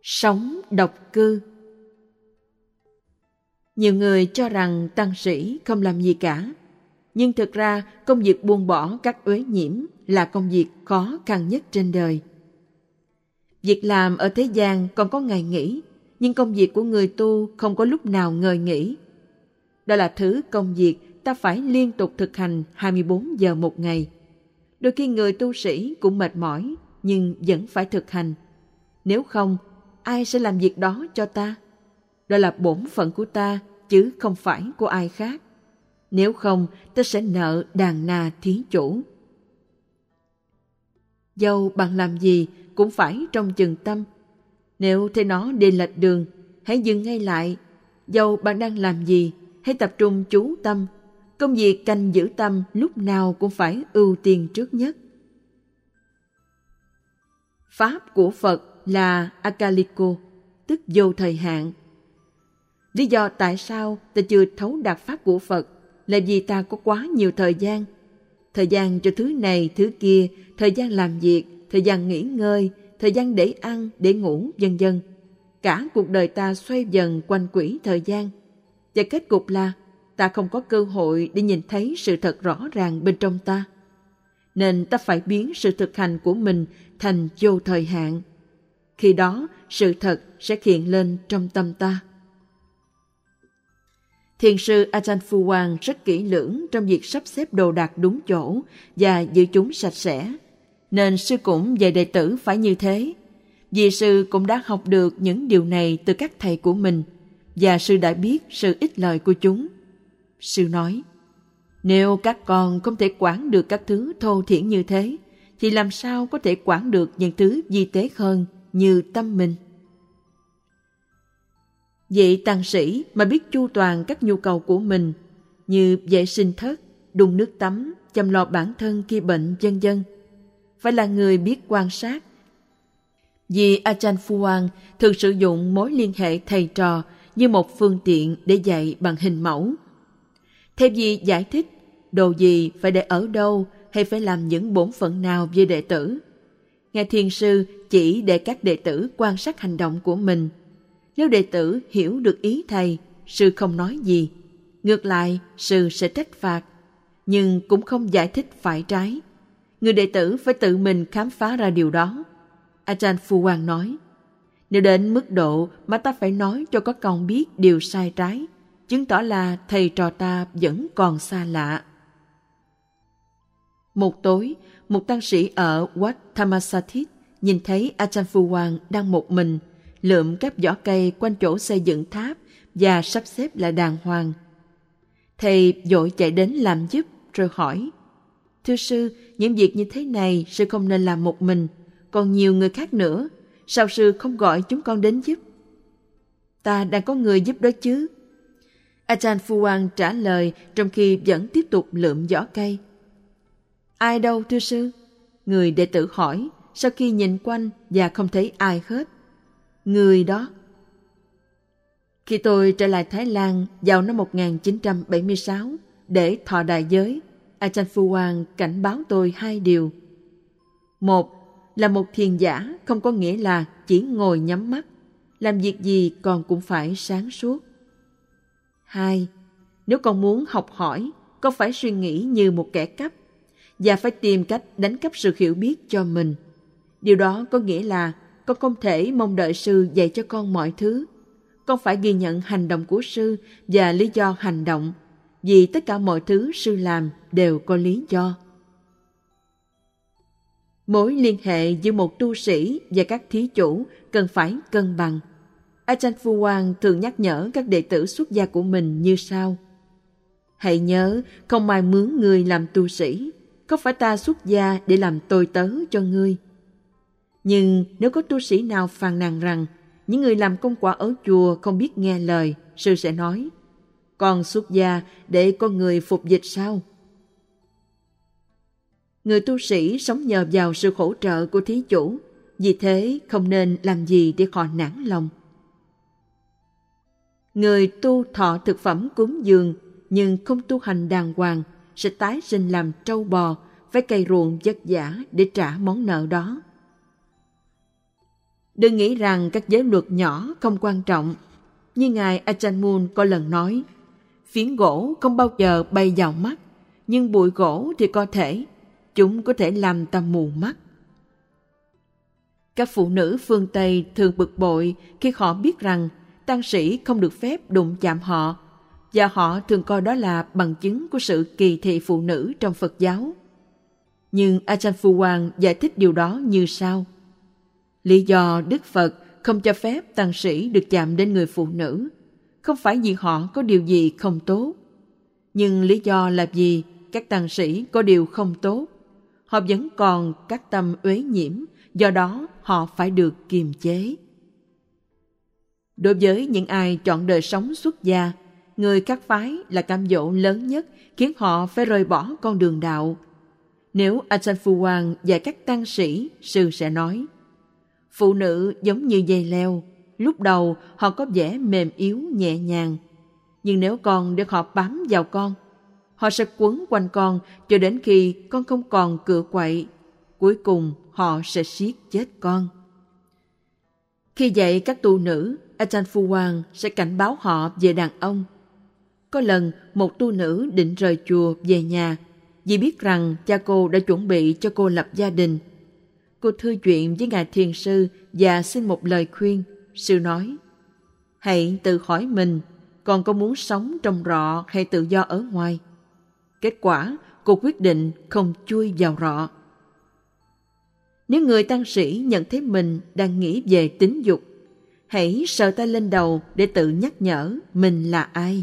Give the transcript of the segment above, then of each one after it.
Sống độc cư. Nhiều người cho rằng tăng sĩ không làm gì cả, nhưng thực ra công việc buông bỏ các uế nhiễm là công việc khó khăn nhất trên đời. Việc làm ở thế gian còn có ngày nghỉ, nhưng công việc của người tu không có lúc nào ngơi nghỉ. Đó là thứ công việc ta phải liên tục thực hành 24 giờ một ngày. Đôi khi người tu sĩ cũng mệt mỏi, nhưng vẫn phải thực hành. Nếu không, ai sẽ làm việc đó cho ta? Đó là bổn phận của ta, chứ không phải của ai khác. Nếu không, ta sẽ nợ đàn na thí chủ. Dẫu bạn làm gì cũng phải trong chừng tâm. Nếu thấy nó đi lệch đường, hãy dừng ngay lại. Dẫu bạn đang làm gì, hãy tập trung chú tâm. Công việc canh giữ tâm lúc nào cũng phải ưu tiên trước nhất. Pháp của Phật là Akaliko, tức vô thời hạn. Lý do tại sao ta chưa thấu đạt pháp của Phật là vì ta có quá nhiều thời gian. Thời gian cho thứ này, thứ kia, thời gian làm việc, thời gian nghỉ ngơi, thời gian để ăn, để ngủ, vân vân. Cả cuộc đời ta xoay vần quanh quỹ thời gian. Và kết cục là ta không có cơ hội để nhìn thấy sự thật rõ ràng bên trong ta. Nên ta phải biến sự thực hành của mình thành vô thời hạn. Khi đó, sự thật sẽ hiện lên trong tâm ta. Thiền sư Ajahn Fuang rất kỹ lưỡng trong việc sắp xếp đồ đạc đúng chỗ và giữ chúng sạch sẽ. Nên sư cũng dạy đệ tử phải như thế. Vì sư cũng đã học được những điều này từ các thầy của mình, và sư đã biết sự ích lợi của chúng. Sư nói, nếu các con không thể quản được các thứ thô thiển như thế, thì làm sao có thể quản được những thứ vi tế hơn như tâm mình? Vị tăng sĩ mà biết chu toàn các nhu cầu của mình, như vệ sinh thất, đun nước tắm, chăm lo bản thân khi bệnh, vân vân, phải là người biết quan sát. Vì Ajahn Fuang thường sử dụng mối liên hệ thầy trò như một phương tiện để dạy bằng hình mẫu. Thay vì giải thích đồ gì phải để ở đâu hay phải làm những bổn phận nào với đệ tử, Ngài Thiền sư chỉ để các đệ tử quan sát hành động của mình. Nếu đệ tử hiểu được ý thầy, sư không nói gì. Ngược lại, sư sẽ trách phạt, nhưng cũng không giải thích phải trái. Người đệ tử phải tự mình khám phá ra điều đó. Ajahn Fuang nói, nếu đến mức độ mà ta phải nói cho các con biết điều sai trái, chứng tỏ là thầy trò ta vẫn còn xa lạ. Một tối, một tăng sĩ ở Wat Thammasatith nhìn thấy Ajahn Fuang đang một mình, lượm các vỏ cây quanh chỗ xây dựng tháp và sắp xếp lại đàng hoàng. Thầy vội chạy đến làm giúp rồi hỏi, thưa sư, những việc như thế này sư không nên làm một mình, còn nhiều người khác nữa, sao sư không gọi chúng con đến giúp? Ta đang có người giúp đó chứ. Ajahn Fuang trả lời trong khi vẫn tiếp tục lượm vỏ cây. Ai đâu thưa sư? Người đệ tử hỏi sau khi nhìn quanh và không thấy ai hết. Người đó. Khi tôi trở lại Thái Lan vào năm 1976 để thọ đại giới, Ajahn Fuang cảnh báo tôi hai điều. Một là một thiền giả không có nghĩa là chỉ ngồi nhắm mắt, làm việc gì con cũng phải sáng suốt. Hai, nếu con muốn học hỏi, con phải suy nghĩ như một kẻ cắp và phải tìm cách đánh cắp sự hiểu biết cho mình. Điều đó có nghĩa là con không thể mong đợi sư dạy cho con mọi thứ. Con phải ghi nhận hành động của sư và lý do hành động, vì tất cả mọi thứ sư làm đều có lý do. Mối liên hệ giữa một tu sĩ và các thí chủ cần phải cân bằng. Ajahn Fuang thường nhắc nhở các đệ tử xuất gia của mình như sau. Hãy nhớ, không ai mướn ngươi làm tu sĩ, không phải ta xuất gia để làm tôi tớ cho ngươi. Nhưng nếu có tu sĩ nào phàn nàn rằng những người làm công quả ở chùa không biết nghe lời, sư sẽ nói, con xuất gia để có người phục dịch sao? Người tu sĩ sống nhờ vào sự hỗ trợ của thí chủ, vì thế không nên làm gì để họ nản lòng. Người tu thọ thực phẩm cúng dường nhưng không tu hành đàng hoàng sẽ tái sinh làm trâu bò, phải cày ruộng vất vả để trả món nợ đó. Đừng nghĩ rằng các giới luật nhỏ không quan trọng. Như Ngài Ajahn Mun có lần nói, phiến gỗ không bao giờ bay vào mắt, nhưng bụi gỗ thì có thể. Chúng có thể làm ta mù mắt. Các phụ nữ phương Tây thường bực bội khi họ biết rằng tăng sĩ không được phép đụng chạm họ, và họ thường coi đó là bằng chứng của sự kỳ thị phụ nữ trong Phật giáo. Nhưng Ajahn Phu Quang giải thích điều đó như sau. Lý do Đức Phật không cho phép tăng sĩ được chạm đến người phụ nữ không phải vì họ có điều gì không tốt. Nhưng lý do là vì các tăng sĩ có điều không tốt. Họ vẫn còn các tâm uế nhiễm, do đó họ phải được kiềm chế. Đối với những ai chọn đời sống xuất gia, người khác phái là cám dỗ lớn nhất khiến họ phải rời bỏ con đường đạo. Nếu Ajahn Phu Quang dạy các tăng sĩ, sư sẽ nói, phụ nữ giống như dây leo, lúc đầu họ có vẻ mềm yếu nhẹ nhàng, nhưng nếu con để họ bám vào con, họ sẽ quấn quanh con cho đến khi con không còn cựa quậy. Cuối cùng họ sẽ siết chết con. Khi dạy các tu nữ, Ajahn Phu Quang sẽ cảnh báo họ về đàn ông. Có lần một tu nữ định rời chùa về nhà vì biết rằng cha cô đã chuẩn bị cho cô lập gia đình. Cô thư chuyện với Ngài Thiền Sư và xin một lời khuyên. Sư nói, hãy tự hỏi mình, con có muốn sống trong rọ hay tự do ở ngoài? Kết quả, cô quyết định không chui vào rọ. Nếu người tăng sĩ nhận thấy mình đang nghĩ về tính dục, hãy sờ tay lên đầu để tự nhắc nhở mình là ai.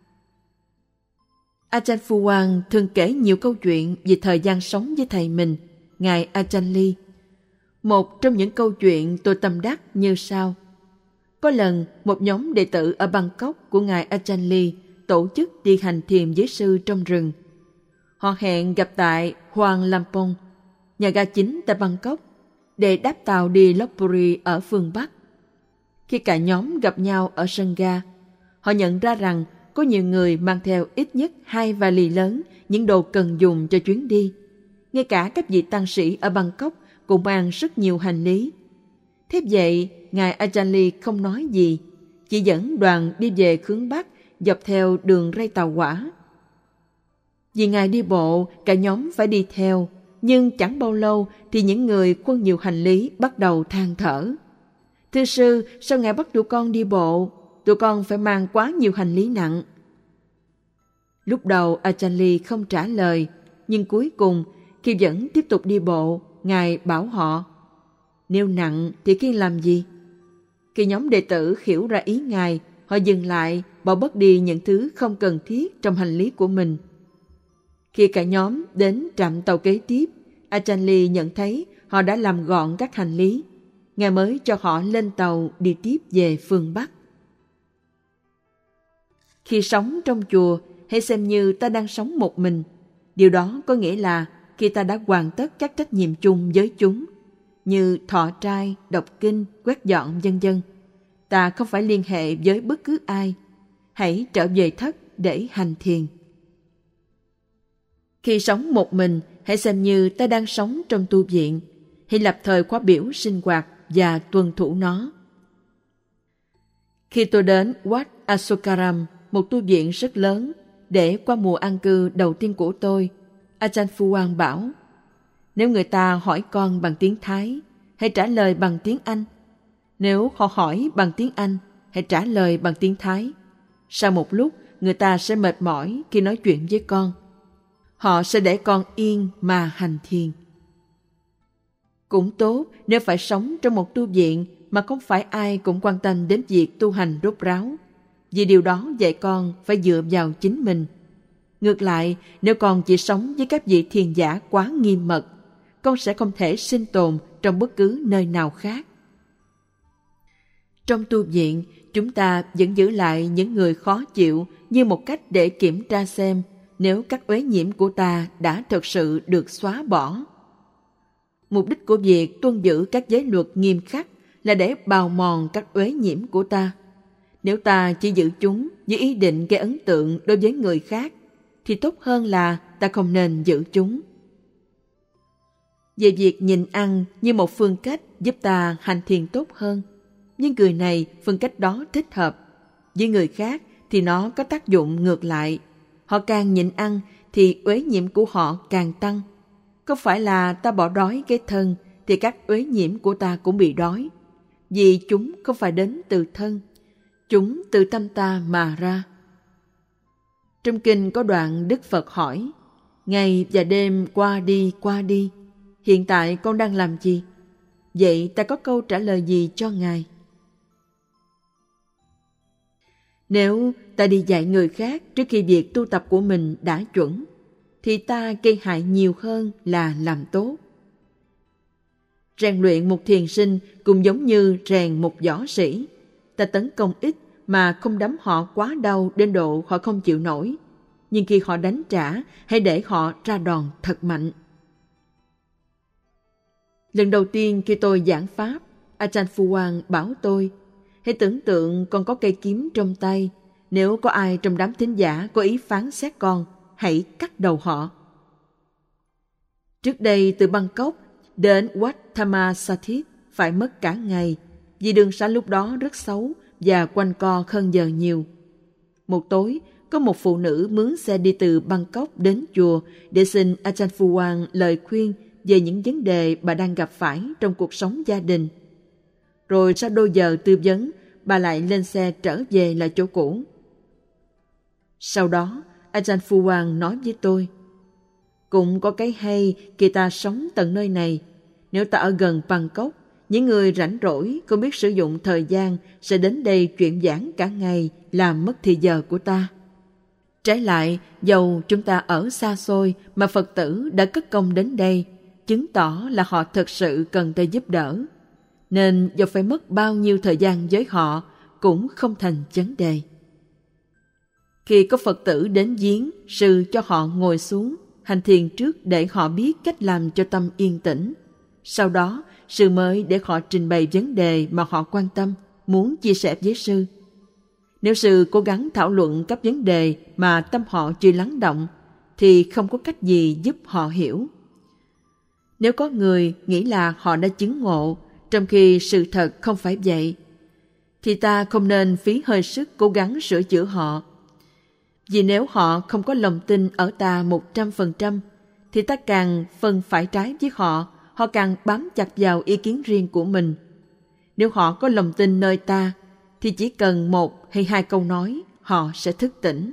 Ajahn Phu Quang thường kể nhiều câu chuyện về thời gian sống với thầy mình, Ngài Ajahn Ly. Một trong những câu chuyện tôi tâm đắc như sau. Có lần, một nhóm đệ tử ở Bangkok của Ngài Ajahn Ly tổ chức đi hành thiền với sư trong rừng. Họ hẹn gặp tại Hoang Lampong, nhà ga chính tại Bangkok, để đáp tàu đi Lopburi ở phương Bắc. Khi cả nhóm gặp nhau ở sân ga, họ nhận ra rằng có nhiều người mang theo ít nhất 2 vali lớn những đồ cần dùng cho chuyến đi. Ngay cả các vị tăng sĩ ở Bangkok cũng mang rất nhiều hành lý. Thế vậy, Ngài Ajahn Ly không nói gì, chỉ dẫn đoàn đi về hướng Bắc dọc theo đường ray tàu hỏa. Vì Ngài đi bộ, cả nhóm phải đi theo, nhưng chẳng bao lâu thì những người khuân nhiều hành lý bắt đầu than thở. Thưa sư, sao Ngài bắt tụi con đi bộ? Tụi con phải mang quá nhiều hành lý nặng. Lúc đầu Ajahn Ly không trả lời, nhưng cuối cùng, khi vẫn tiếp tục đi bộ, Ngài bảo họ, nếu nặng thì khiêng làm gì? Khi nhóm đệ tử hiểu ra ý Ngài, họ dừng lại, bỏ bớt đi những thứ không cần thiết trong hành lý của mình. Khi cả nhóm đến trạm tàu kế tiếp, Ajahn Ly nhận thấy họ đã làm gọn các hành lý. Ngài mới cho họ lên tàu đi tiếp về phương Bắc. Khi sống trong chùa, hãy xem như ta đang sống một mình. Điều đó có nghĩa là khi ta đã hoàn tất các trách nhiệm chung với chúng, như thọ trai, đọc kinh, quét dọn vân vân, ta không phải liên hệ với bất cứ ai. Hãy trở về thất để hành thiền. Khi sống một mình, hãy xem như ta đang sống trong tu viện. Hãy lập thời khóa biểu sinh hoạt và tuân thủ nó. Khi tôi đến Wat Asokaram, một tu viện rất lớn, để qua mùa an cư đầu tiên của tôi, Ajahn Phu Quang bảo, nếu người ta hỏi con bằng tiếng Thái, hãy trả lời bằng tiếng Anh. Nếu họ hỏi bằng tiếng Anh, hãy trả lời bằng tiếng Thái. Sau một lúc, người ta sẽ mệt mỏi khi nói chuyện với con. Họ sẽ để con yên mà hành thiền. Cũng tốt nếu phải sống trong một tu viện mà không phải ai cũng quan tâm đến việc tu hành rốt ráo, vì điều đó dạy con phải dựa vào chính mình. Ngược lại, nếu con chỉ sống với các vị thiền giả quá nghiêm mật, con sẽ không thể sinh tồn trong bất cứ nơi nào khác. Trong tu viện, chúng ta vẫn giữ lại những người khó chịu như một cách để kiểm tra xem nếu các uế nhiễm của ta đã thực sự được xóa bỏ. Mục đích của việc tuân giữ các giới luật nghiêm khắc là để bào mòn các uế nhiễm của ta. Nếu ta chỉ giữ chúng với ý định gây ấn tượng đối với người khác, thì tốt hơn là ta không nên giữ chúng. về việc nhịn ăn như một phương cách giúp ta hành thiền tốt hơn. Nhưng người này, phương cách đó thích hợp. Với người khác thì nó có tác dụng ngược lại. Họ càng nhịn ăn thì uế nhiễm của họ càng tăng. Có phải là ta bỏ đói cái thân thì các uế nhiễm của ta cũng bị đói. Vì chúng không phải đến từ thân, chúng từ tâm ta mà ra. Trong kinh có đoạn Đức Phật hỏi: ngày và đêm qua đi, hiện tại con đang làm gì? Vậy ta có câu trả lời gì cho Ngài? Nếu ta đi dạy người khác trước khi việc tu tập của mình đã chuẩn, thì ta gây hại nhiều hơn là làm tốt. Rèn luyện một thiền sinh cũng giống như rèn một võ sĩ. Ta tấn công ít mà không đấm họ quá đau đến độ họ không chịu nổi. Nhưng khi họ đánh trả, hãy để họ ra đòn thật mạnh. Lần đầu tiên khi tôi giảng pháp, Ajahn Fuang bảo tôi: hãy tưởng tượng con có cây kiếm trong tay. Nếu có ai trong đám thính giả có ý phán xét con, hãy cắt đầu họ. Trước đây từ Bangkok đến Wat Thammasatith phải mất cả ngày, vì đường xá lúc đó rất xấu và quanh co khân giờ nhiều. Một tối, có một phụ nữ mướn xe đi từ Bangkok đến chùa để xin Ajahn Fuang lời khuyên về những vấn đề bà đang gặp phải trong cuộc sống gia đình. Rồi sau đôi giờ tư vấn, bà lại lên xe trở về lại chỗ cũ. Sau đó, Ajahn Fuang nói với tôi: cũng có cái hay khi ta sống tận nơi này. Nếu ta ở gần Bangkok, những người rảnh rỗi không biết sử dụng thời gian sẽ đến đây chuyện giảng cả ngày, làm mất thì giờ của ta. Trái lại, dầu chúng ta ở xa xôi mà Phật tử đã cất công đến đây, chứng tỏ là họ thật sự cần ta giúp đỡ. Nên dù phải mất bao nhiêu thời gian với họ cũng không thành vấn đề. Khi có Phật tử đến viếng, sư cho họ ngồi xuống hành thiền trước để họ biết cách làm cho tâm yên tĩnh. Sau đó, sư mới để họ trình bày vấn đề mà họ quan tâm, muốn chia sẻ với sư. Nếu sư cố gắng thảo luận các vấn đề mà tâm họ chưa lắng động, thì không có cách gì giúp họ hiểu. Nếu có người nghĩ là họ đã chứng ngộ, trong khi sự thật không phải vậy, thì ta không nên phí hơi sức cố gắng sửa chữa họ. Vì nếu họ không có lòng tin ở ta 100%, thì ta càng phân phải trái với họ, họ càng bám chặt vào ý kiến riêng của mình. Nếu họ có lòng tin nơi ta, thì chỉ cần 1 hay 2 câu nói, họ sẽ thức tỉnh.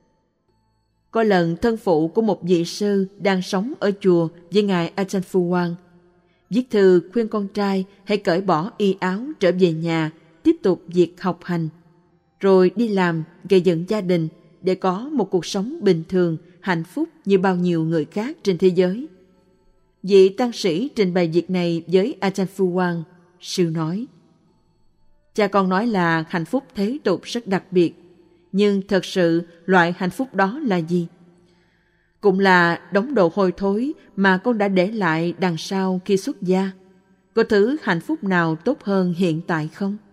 Có lần thân phụ của một vị sư đang sống ở chùa với ngài Ajahn Fuang viết thư khuyên con trai hãy cởi bỏ y áo trở về nhà, tiếp tục việc học hành, rồi đi làm, gây dựng gia đình để có một cuộc sống bình thường, hạnh phúc như bao nhiêu người khác trên thế giới. Vị tăng sĩ trình bày việc này với Ajahn Fuang. Sư nói: cha con nói là hạnh phúc thế tục rất đặc biệt, nhưng thật sự loại hạnh phúc đó là gì? Cũng là đống đồ hôi thối mà con đã để lại đằng sau khi xuất gia. Có thứ hạnh phúc nào tốt hơn hiện tại không?